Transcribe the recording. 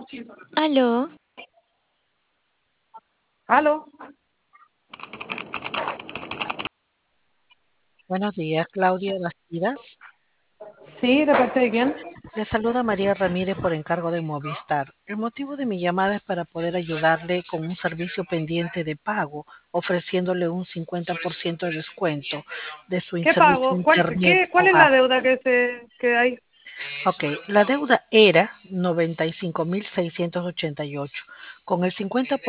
Aló, ¿Aló? Buenos días, Claudia Bastidas. Sí, ¿de parte de quién? Le saluda María Ramírez por encargo de Movistar. El motivo de mi llamada es para poder ayudarle con un servicio pendiente de pago, ofreciéndole un 50% de descuento de su ¿Qué servicio pago? Internet ¿Cuál es hogar. la deuda que hay? Ok, la deuda era 95.688. Con el 50%